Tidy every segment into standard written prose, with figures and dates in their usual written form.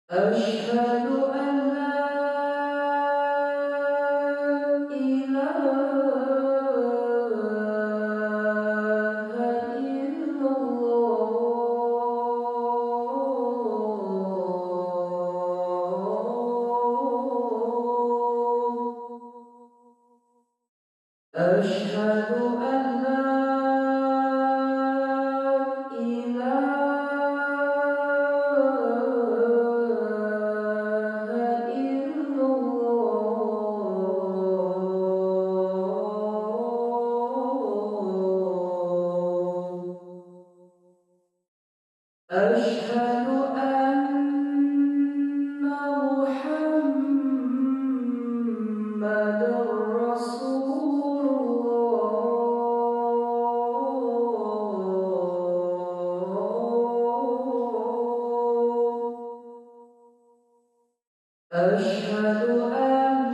أشهد أن لا إله إلا الله. أشهد أن لا إله إلا الله. أشهد أن محمدًا رسول الله. أشهد أن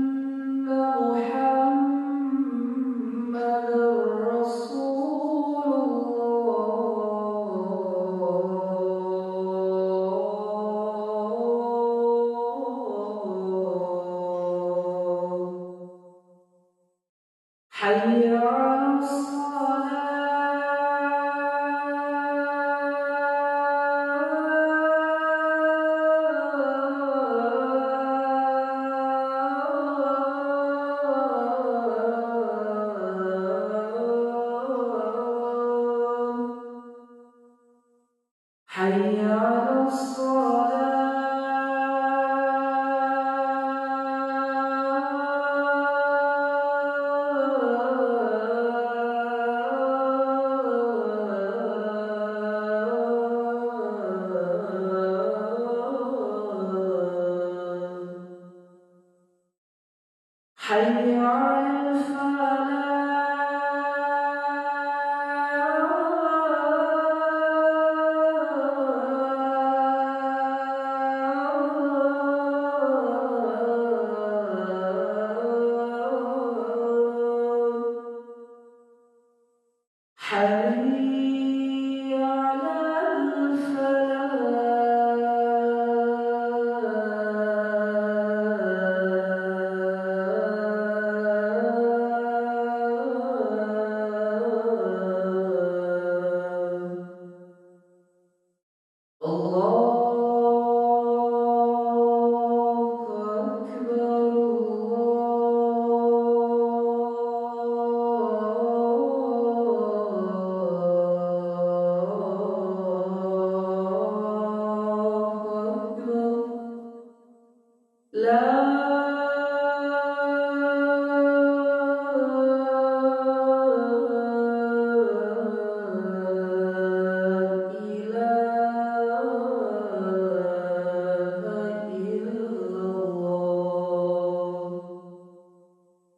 محمدًا رسول الله. حي على الصلاة. حي على الصلاة. حي على الفلاح. حي على الفلاح. الله أكبر. الله أكبر. لا إله إلا الله.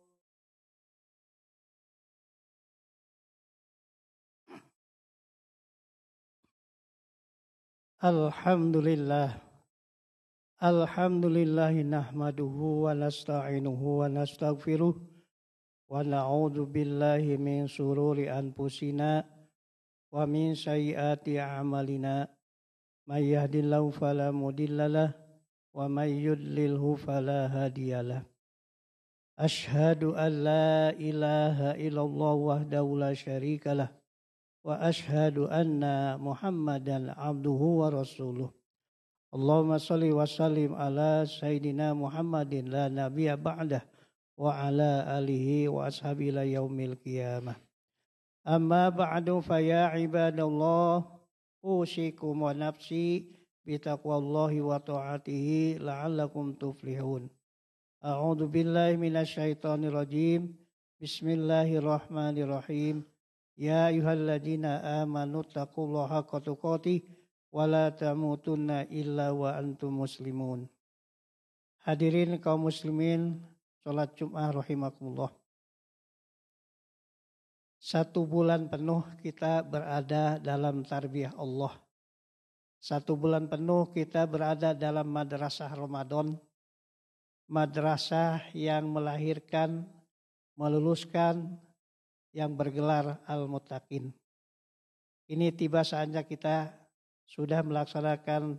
Alhamdulillahi nahmaduhu wa nasta'inuhu wa nastaghfiruh wa na'udzu billahi min sururi anfusina wa min sayyiati a'malina may yahdihillahu fala mudhillalah wa may yudlilhu fala hadiyalah. Asyhadu an la ilaha illallah wahdahu la syarikalah wa asyhadu anna Muhammadan abduhu wa rasuluh. Allahumma shalli wa sallim ala sayyidina Muhammadin la nabiyya ba'dah wa ala alihi wa ashabihi ila yaumil qiyamah. Amma ba'du fa ya ibadallah usikum wa nafsi bi taqwallahi wa ta'atihi la'allakum tuflihun. A'udzu billahi minasyaitonir rajim. Bismillahirrahmanirrahim. Ya ayyuhalladzina amanu taqullaha haqqa tuqatih wala tamutunna illa wa antum muslimun. Hadirin kaum muslimin, salat Jumat rahimakumullah. 1 bulan penuh kita berada dalam tarbiyah Allah. 1 bulan penuh kita berada dalam madrasah Ramadan. Madrasah yang melahirkan, meluluskan yang bergelar Al-Muttaqin. Ini tiba saatnya kita sudah melaksanakan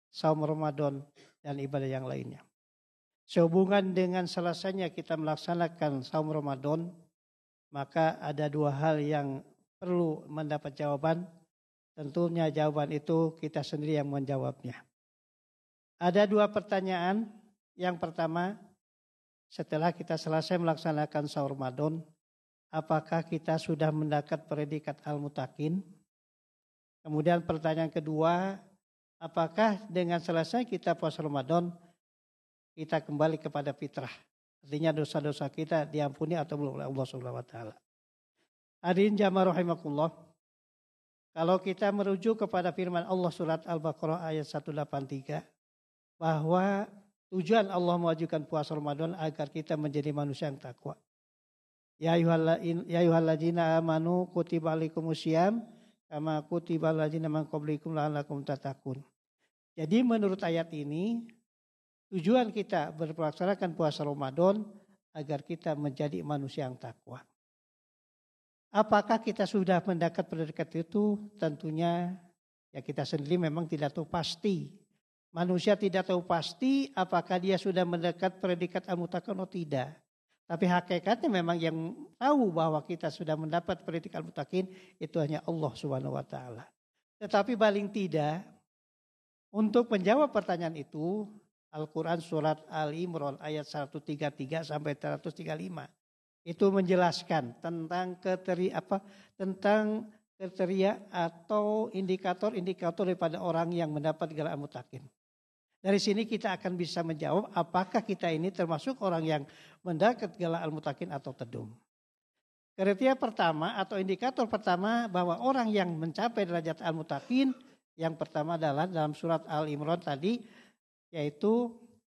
saum Ramadan dan ibadah yang lainnya. Sehubungan dengan selesainya kita melaksanakan saum Ramadan, maka ada dua hal yang perlu mendapat jawaban. Tentunya jawaban itu kita sendiri yang menjawabnya. Ada dua pertanyaan. Yang pertama, setelah kita selesai melaksanakan saum Ramadan, apakah kita sudah mendapat predikat al-mutakin? Kemudian pertanyaan kedua, apakah dengan selesai kita puasa Ramadan, kita kembali kepada fitrah? Artinya dosa-dosa kita diampuni atau belum oleh Allah Subhanahu wa taala. Hadirin jamaah rahimakumullah. Kalau kita merujuk kepada firman Allah surat Al-Baqarah ayat 183 bahwa tujuan Allah mewajibkan puasa Ramadan agar kita menjadi manusia yang takwa. Ya ayyuhalladzina amanu kutiba alaikumusiyam kama kutiba alladzina min qablikum la'allakum tattaqun. Jadi menurut ayat ini tujuan kita melaksanakan puasa Ramadan agar kita menjadi manusia yang takwa. Apakah kita sudah mendapat predikat itu? Tentunya ya kita sendiri memang tidak tahu pasti. Manusia tidak tahu pasti apakah dia sudah mendapat predikat al-mutakin atau tidak. Tapi hakikatnya memang yang tahu bahwa kita sudah mendapat predikat al-mutakin itu hanya Allah Subhanahu wa taala. Tetapi paling tidak untuk menjawab pertanyaan itu, Al-Quran surat Al-Imran ayat 133 sampai 135 itu menjelaskan tentang kriteria atau indikator-indikator daripada orang yang mendapat gelar al-mutakin. Dari sini kita akan bisa menjawab apakah kita ini termasuk orang yang mendapat gelar al-mutakin atau tidak. Kriteria pertama atau indikator pertama bahwa orang yang mencapai derajat al-mutakin yang pertama adalah dalam surat Al-Imran tadi, yaitu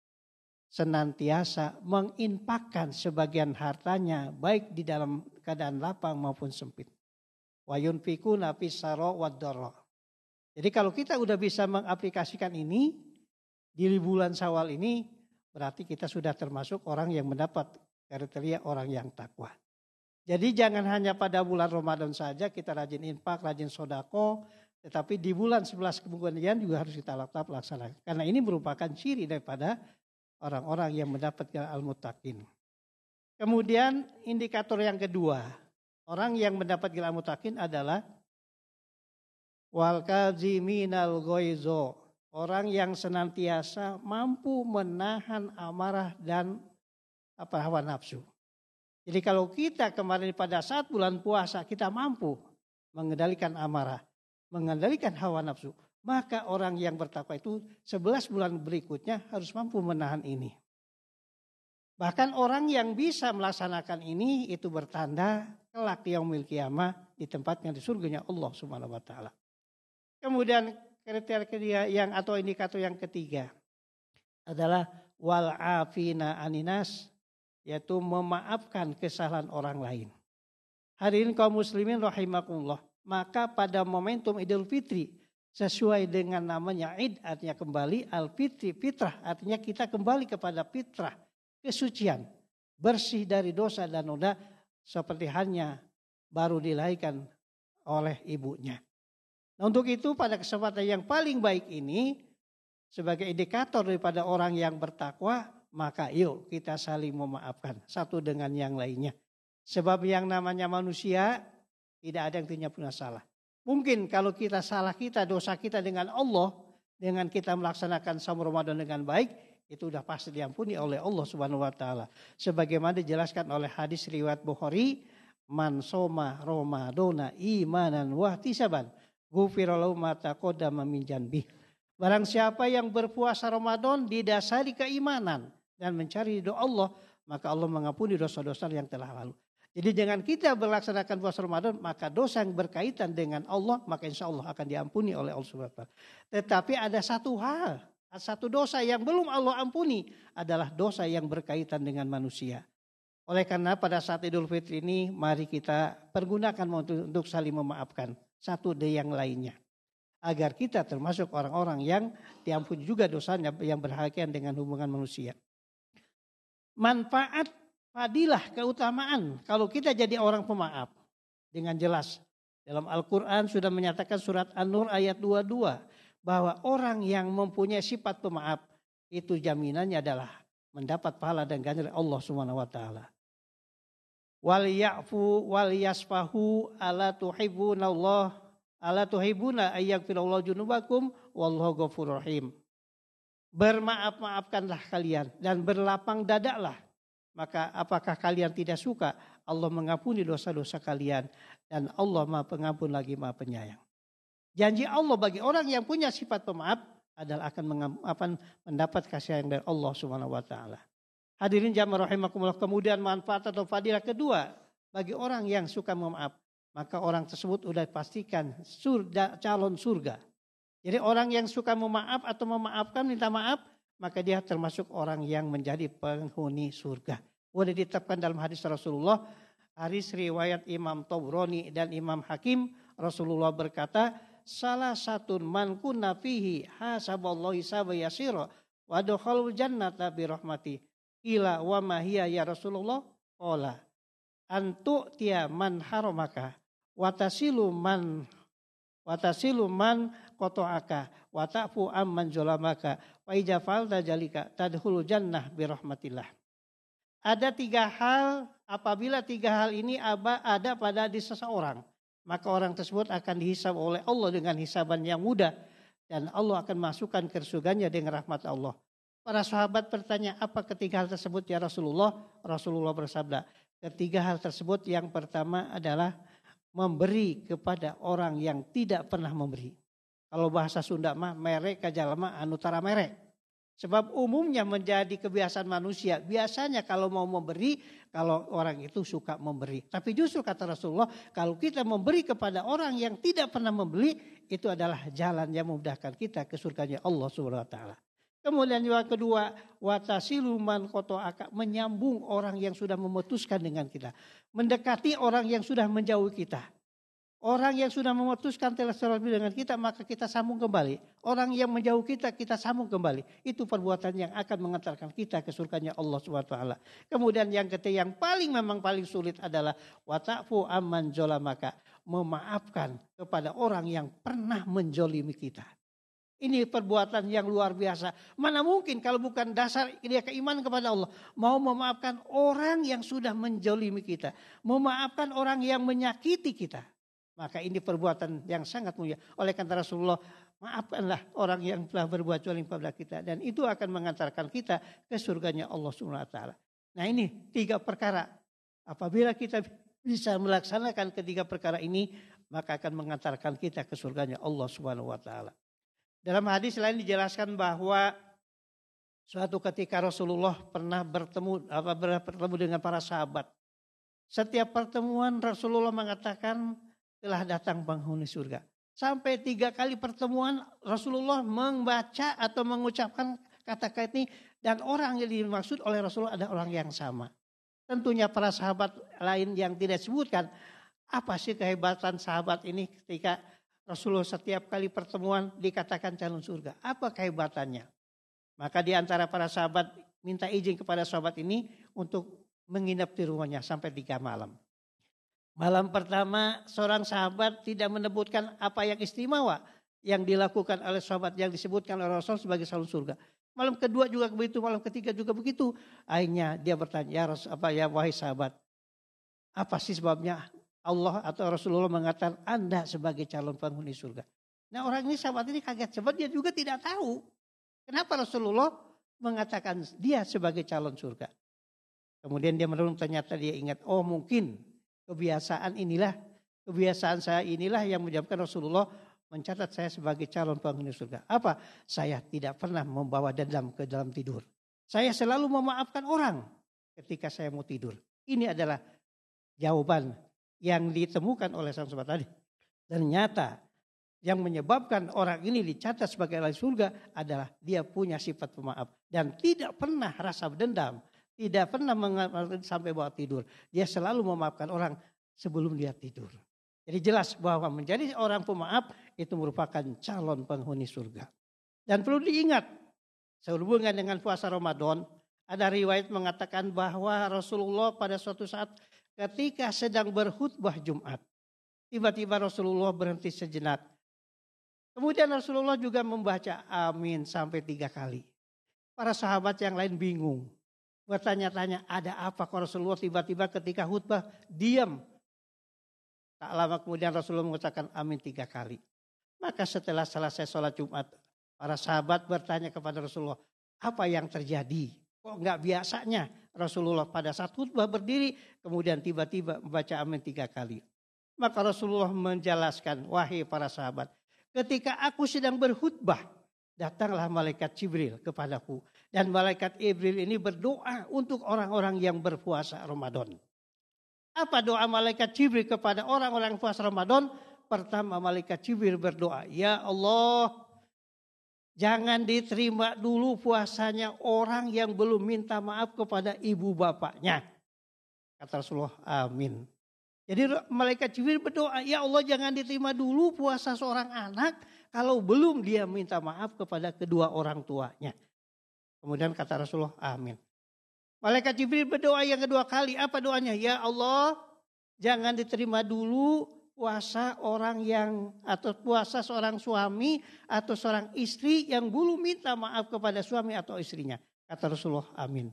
senantiasa menginfakkan sebagian hartanya baik di dalam keadaan lapang maupun sempit. Wa yunfikuna fis sarra wad dharra. Jadi kalau kita udah bisa mengaplikasikan ini di bulan Syawal ini, berarti kita sudah termasuk orang yang mendapat kriteria orang yang takwa. Jadi jangan hanya pada bulan Ramadan saja kita rajin infak, rajin sodako, tetapi di bulan 11 kemudian juga harus kita laksanakan. Karena ini merupakan ciri daripada orang-orang yang mendapatkan al-mutakin. Kemudian indikator yang kedua, orang yang mendapat gelar al-mutakin adalah wal kaziminal ghaizo, orang yang senantiasa mampu menahan amarah dan hawa nafsu. Jadi kalau kita kemarin pada saat bulan puasa kita mampu mengendalikan amarah, mengendalikan hawa nafsu, maka orang yang bertakwa itu 11 bulan berikutnya harus mampu menahan ini. Bahkan orang yang bisa melaksanakan ini itu bertanda kelak yaumil qiyamah di tempatnya di surganya Allah Subhanahu wa taala. Kemudian kriteria yang atau indikator yang ketiga adalah wal afina aninas, yaitu memaafkan kesalahan orang lain. Hadirin kaum muslimin rahimakumullah, maka pada momentum Idul Fitri sesuai dengan namanya Id artinya kembali, al-fitri fitrah artinya kita kembali kepada fitrah, kesucian, bersih dari dosa dan noda seperti halnya baru dilahirkan oleh ibunya. Nah, untuk itu pada kesempatan yang paling baik ini sebagai indikator daripada orang yang bertakwa, maka yuk kita saling memaafkan satu dengan yang lainnya. Sebab yang namanya manusia tidak ada yang tidak punya salah. Mungkin kalau kita salah kita, dosa kita dengan Allah, dengan kita melaksanakan saum Ramadan dengan baik, itu sudah pasti diampuni oleh Allah Subhanahu wa taala. Sebagaimana dijelaskan oleh hadis riwayat Bukhari, man soma Ramadana imanan wa ihtisaban, ghufira lahu ma taqaddama min janbih. Barang siapa yang berpuasa Ramadan didasari keimanan dan mencari ridho Allah, maka Allah mengampuni dosa-dosa yang telah lalu. Jadi dengan kita melaksanakan puasa Ramadan, maka dosa yang berkaitan dengan Allah, maka insya Allah akan diampuni oleh Allah Subhanahu wa taala. Tetapi ada satu hal, satu dosa yang belum Allah ampuni adalah dosa yang berkaitan dengan manusia. Oleh karena pada saat Idul Fitri ini, mari kita pergunakan untuk saling memaafkan satu dari yang lainnya. Agar kita termasuk orang-orang yang diampuni juga dosanya yang berkaitan dengan hubungan manusia. Manfaat, fadilah, keutamaan kalau kita jadi orang pemaaf dengan jelas. Dalam Al-Quran sudah menyatakan surat An-Nur ayat 22 bahwa orang yang mempunyai sifat pemaaf itu jaminannya adalah mendapat pahala dan ganjaran Allah Subhanahu wa taala. Wal ya'fu wal yasfahu ala tuhibbuna ayyaghfirallahu junubakum wallahu ghafurur rahim. Bermaaf-maafkanlah kalian dan berlapang dadalah. Maka apakah kalian tidak suka Allah mengampuni dosa-dosa kalian dan Allah Maha Pengampun lagi Maha Penyayang. Janji Allah bagi orang yang punya sifat pemaaf adalah akan mendapat kasih sayang dari Allah Subhanahu wa taala. Hadirin jamaah rahimakumullah, kemudian manfaat atau fadilah kedua bagi orang yang suka memaaf, maka orang tersebut sudah pastikan calon surga. Jadi orang yang suka memaaf atau memaafkan minta maaf, maka dia termasuk orang yang menjadi penghuni surga. Sudah ditetapkan dalam hadis Rasulullah, hadis riwayat Imam Tabrani dan Imam Hakim, Rasulullah berkata, salah satu man kunna fihi hasaballahu hisaba yasira wa dakhalul jannata bi rahmati. Ila wa ma hiya ya Rasulullah? Qala antu tiya man haramaka wa tasilu man qata'aka wa ta'fu amman zalamaka wa idza fa'alta jalika tadkhulul jannah bi rahmatillah. Ada 3 hal, apabila 3 hal ini ada pada diri seseorang, maka orang tersebut akan dihisab oleh Allah dengan hisaban yang mudah dan Allah akan masukkan ke surganya dengan rahmat Allah. Para sahabat bertanya, apa ketiga hal tersebut ya Rasulullah? Rasulullah bersabda, ketiga hal tersebut yang pertama adalah memberi kepada orang yang tidak pernah memberi. Kalau bahasa Sunda mah merek kajalma anu tara merek. Sebab umumnya menjadi kebiasaan manusia. Biasanya kalau mau memberi, kalau orang itu suka memberi. Tapi justru kata Rasulullah, kalau kita memberi kepada orang yang tidak pernah membeli, itu adalah jalan yang memudahkan kita ke surganya Allah Subhanahu wa taala. Kemudian yang kedua, watasilu man qata'aka, menyambung orang yang sudah memutuskan dengan kita. Mendekati orang yang sudah menjauhi kita. Orang yang sudah memutuskan silaturahmi dengan kita, maka kita sambung kembali. Orang yang menjauh kita, kita sambung kembali. Itu perbuatan yang akan mengantarkan kita ke surganya Allah Subhanahu wa taala. Kemudian yang ketiga yang memang paling sulit adalah wata'fu amman zalamaka, memaafkan kepada orang yang pernah menjolimi kita. Ini perbuatan yang luar biasa. Mana mungkin kalau bukan dasar dia keimanan kepada Allah. Mau memaafkan orang yang sudah menjolimi kita. Memaafkan orang yang menyakiti kita. Maka ini perbuatan yang sangat mulia. Oleh karena Rasulullah, maafkanlah orang yang telah berbuat zalim kepada kita. Dan itu akan mengantarkan kita ke surganya Allah Subhanahu wa taala. Nah ini 3 perkara. Apabila kita bisa melaksanakan ketiga perkara ini, maka akan mengantarkan kita ke surganya Allah Subhanahu wa taala. Dalam hadis lain dijelaskan bahwa suatu ketika Rasulullah pernah bertemu dengan para sahabat. Setiap pertemuan Rasulullah mengatakan telah datang penghuni surga. Sampai 3 kali pertemuan Rasulullah membaca atau mengucapkan kata-kata ini dan orang yang dimaksud oleh Rasulullah ada orang yang sama. Tentunya para sahabat lain yang tidak disebutkan, apa sih kehebatan sahabat ini ketika Rasulullah setiap kali pertemuan dikatakan calon surga. Apa kehebatannya? Maka di antara para sahabat minta izin kepada sahabat ini untuk menginap di rumahnya sampai 3 malam. Malam pertama seorang sahabat tidak menyebutkan apa yang istimewa yang dilakukan oleh sahabat yang disebutkan oleh Rasul sebagai calon surga. Malam kedua juga begitu, malam ketiga juga begitu. Akhirnya dia bertanya, wahai sahabat, apa sih sebabnya Allah atau Rasulullah mengatakan Anda sebagai calon penghuni surga. Nah orang ini sahabat ini kaget sebab dia juga tidak tahu. Kenapa Rasulullah mengatakan dia sebagai calon surga. Kemudian dia merenung ternyata dia ingat. Oh mungkin kebiasaan saya inilah yang menyebabkan Rasulullah mencatat saya sebagai calon penghuni surga. Apa? Saya tidak pernah membawa dendam ke dalam tidur. Saya selalu memaafkan orang ketika saya mau tidur. Ini adalah jawaban yang ditemukan oleh sang sahabat tadi. Dan nyata yang menyebabkan orang ini dicatat sebagai ahli surga adalah dia punya sifat pemaaf. Dan tidak pernah rasa dendam. Tidak pernah sampai bawa tidur. Dia selalu memaafkan orang sebelum dia tidur. Jadi jelas bahwa menjadi orang pemaaf itu merupakan calon penghuni surga. Dan perlu diingat, sehubungan dengan puasa Ramadan, ada riwayat mengatakan bahwa Rasulullah pada suatu saat ketika sedang berkhutbah Jumat, tiba-tiba Rasulullah berhenti sejenak. Kemudian Rasulullah juga membaca amin sampai 3 kali. Para sahabat yang lain bingung. Bertanya-tanya ada apa kok Rasulullah tiba-tiba ketika khutbah diam. Tak lama kemudian Rasulullah mengucapkan amin 3 kali. Maka setelah selesai sholat Jumat, para sahabat bertanya kepada Rasulullah, apa yang terjadi? Kok enggak biasanya Rasulullah pada saat khutbah berdiri, kemudian tiba-tiba membaca amin 3 kali. Maka Rasulullah menjelaskan, wahai para sahabat, ketika aku sedang berkhutbah, datanglah malaikat Jibril kepadaku. Dan malaikat Jibril ini berdoa untuk orang-orang yang berpuasa Ramadan. Apa doa malaikat Jibril kepada orang-orang puasa Ramadan? Pertama malaikat Jibril berdoa, ya Allah, jangan diterima dulu puasanya orang yang belum minta maaf kepada ibu bapaknya. Kata Rasulullah, amin. Jadi malaikat Jibril berdoa, ya Allah jangan diterima dulu puasa seorang anak kalau belum dia minta maaf kepada kedua orang tuanya. Kemudian kata Rasulullah, amin. Malaikat Jibril berdoa yang kedua kali, apa doanya? Ya Allah, jangan diterima dulu puasa orang yang atau puasa seorang suami atau seorang istri yang belum minta maaf kepada suami atau istrinya. Kata Rasulullah, amin.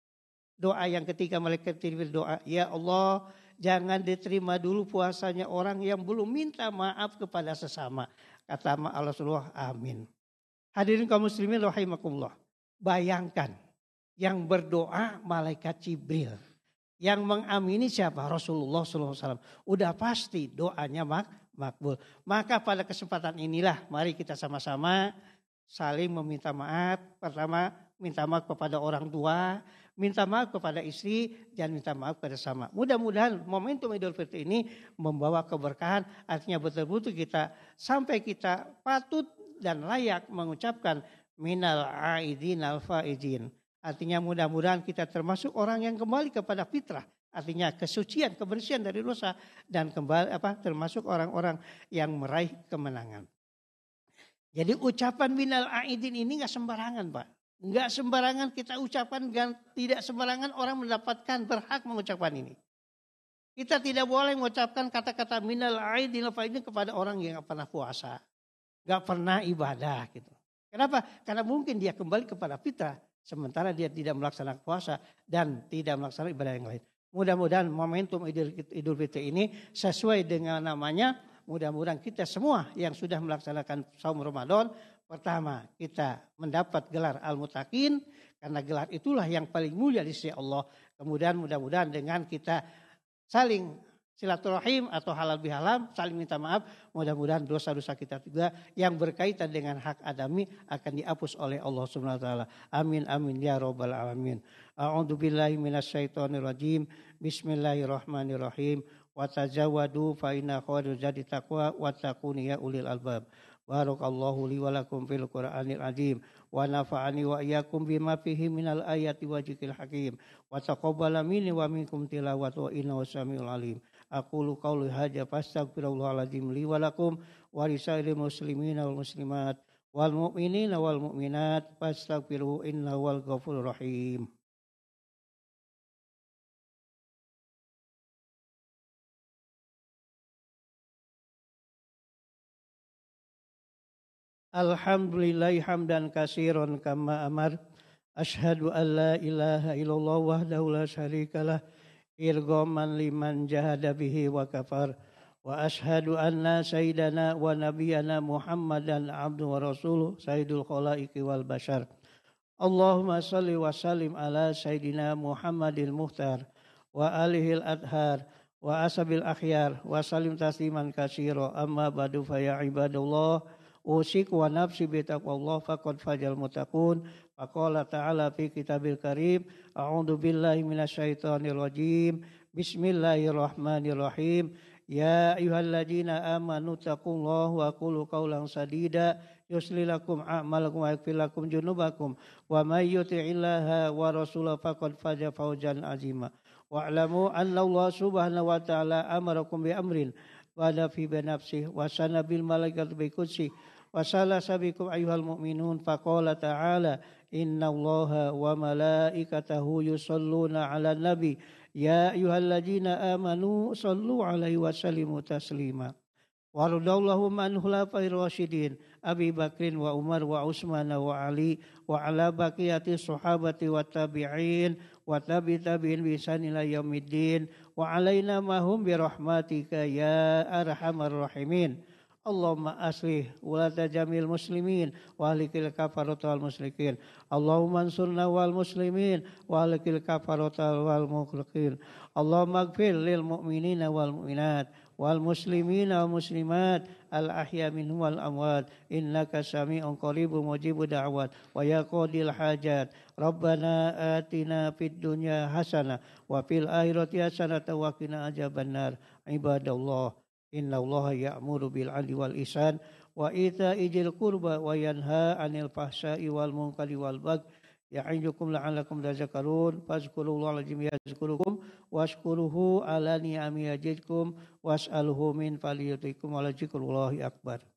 Doa yang ketiga malaikat Jibril doa, ya Allah, jangan diterima dulu puasanya orang yang belum minta maaf kepada sesama. Kata Rasulullah, amin. Hadirin kaum muslimin rahimakumullah. Bayangkan yang berdoa malaikat Jibril. Yang mengamini siapa? Rasulullah SAW. Udah pasti doanya makbul. Maka pada kesempatan inilah mari kita sama-sama saling meminta maaf. Pertama minta maaf kepada orang tua, minta maaf kepada istri, dan minta maaf kepada sama. Mudah-mudahan momentum Idul Fitri ini membawa keberkahan. Artinya betul-betul kita sampai kita patut dan layak mengucapkan minal aidin al faizin. Artinya mudah-mudahan kita termasuk orang yang kembali kepada fitrah. Artinya kesucian, kebersihan dari dosa. Dan kembali termasuk orang-orang yang meraih kemenangan. Jadi ucapan minal aidin ini gak sembarangan Pak. Gak sembarangan kita ucapkan dan tidak sembarangan orang mendapatkan berhak mengucapkan ini. Kita tidak boleh mengucapkan kata-kata minal aidin kepada orang yang gak pernah puasa. Gak pernah ibadah gitu. Kenapa? Karena mungkin dia kembali kepada fitrah. Sementara dia tidak melaksanakan puasa dan tidak melaksanakan ibadah yang lain. Mudah-mudahan momentum Idul Fitri ini sesuai dengan namanya. Mudah-mudahan kita semua yang sudah melaksanakan saum Ramadan. Pertama kita mendapat gelar Al-Muttaqin. Karena gelar itulah yang paling mulia di sisi Allah. Kemudian mudah-mudahan dengan kita saling silaturahim atau halal bihalal, saling minta maaf. Mudah-mudahan dosa-dosa kita juga yang berkaitan dengan hak adami akan dihapus oleh Allah Subhanahu wa taala. Amin amin ya rabbal alamin. A'udzu billahi minasyaitonir rajim. Bismillahirrahmanirrahim. Wa tazawwadu fa inna khairaz zadi taqwa wattaquni ya ulil albab. Barakallahu li wa lakum fil Qur'anil azim wa nafa'ani wa iyyakum bima fihi minal ayati wa dzikril hakim wa taqabbala minni wa minkum tilawatu innahu samiul alim. Aqulu qawli hadza fastaghfirullahaladzim li wa lakum wa lisairil muslimina wal muslimat wal mu'minina wal mu'minat fastaghfiruhu innahu wal ghafurur rahim. Alhamdulillahi hamdan katsiran kama amar. Asyhadu an la ilaha illallah wahdahu la syarikalah irghaman liman jahada bihi wa kafar. Wa asyhadu anna sayyidana wa nabiyyana Muhammadan abdu wa rasuluh sayyidul khalaiqi wal bashar. Allahumma salli wa sallim ala sayyidina Muhammadil muhtar wa alihil adhar wa asabil akhyar wa sallim tasliman katsira. Amma ba'du fa ya ibadallah usiku wa nafsi bi taqwallah faqad fajal muttaqun. Faqala ta'ala fi kitabil karim, a'udzu billahi minasyaitonir rajim. Bismillahirrahmanirrahim. Ya ayyuhalladzina amanu taqullaha wa qulu qawlan sadida yuslih lakum a'malakum wa yaghfir lakum dzunubakum wa may yuti'illaha wa rasulahu faqad faza fawzan 'azima. Wa'lamu anna Allah subhanahu wa ta'ala amarakum bi amrin wa fi nafsihi wa sana bil malaikati bi qudsi wa salasa bikum ayyuhal mu'minun faqala ta'ala innallaha wa malaikatahu yusholluna 'alan nabi ya ayyuhalladzina amanu shallu 'alaihi wa sallimu taslima. Waradallahu man khulafa'ir rasyidin Abi Bakrin wa Umar wa Utsman wa Ali wa ala baqiyati sahabati wa tabi'in wa tabi'in bi ihsan ila yaumiddin wa alaina mahum bi rahmatika ya arhamar rahimin. Allahumma aslih ulata jamil muslimin wa ahlikil kafarata wal musyrikin. Allahumma ansurna wal muslimin wa ahlikil kafarata wal musyrikin. Allahumma ighfir lil mu'minina wal mu'minat wal muslimina wal muslimat al ahya minhum wal amwat innaka sami'un qaribun mujibud da'wat wa ya qadil hajat. Rabbana atina fid dunya hasanah wa fil akhirati hasanah wa qina adzabannar. Ibadallah, inna allaha ya'muru bil 'adli wal ihsan wa ita'i dzil qurba wa yanha 'anil fahsya'i wal munkari wal baghi ya'idukum la'allakum tadhakkarun. Fazkurullaha al-'azim yazkurukum washkuruhu ala ni'ami yazidkum was'aluhu min fadlatikum wa la dzikrullahi akbar.